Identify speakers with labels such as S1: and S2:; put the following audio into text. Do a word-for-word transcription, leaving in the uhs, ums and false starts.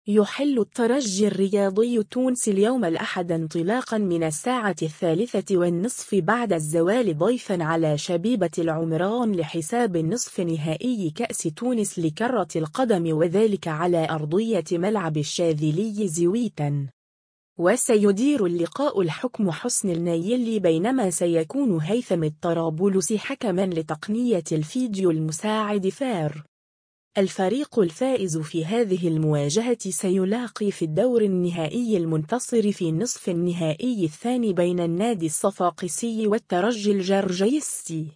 S1: يحل الترجي الرياضي التونسي اليوم الأحد انطلاقا من الساعة الثالثة والنصف بعد الزوال ضيفا على شبيبة العمران لحساب نصف نهائي كأس تونس لكرة القدم، وذلك على أرضية ملعب الشاذلي زويتا. وسيدير اللقاء الحكم حسن النيلي، بينما سيكون هيثم الطرابلسي حكما لتقنية الفيديو المساعد فار. الفريق الفائز في هذه المواجهة سيلاقي في الدور النهائي المنتصر في نصف النهائي الثاني بين النادي الصفاقسي والترجي الجرجيسي.